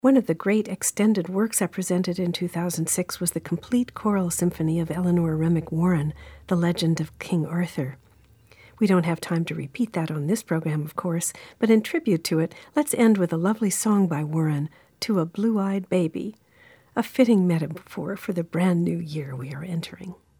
One of the great extended works I presented in 2006 was the complete choral symphony of Eleanor Remick Warren, The Legend of King Arthur. We don't have time to repeat that on this program, of course, but in tribute to it, let's end with a lovely song by Warren, To a Blue-Eyed Baby, a fitting metaphor for the brand new year we are entering.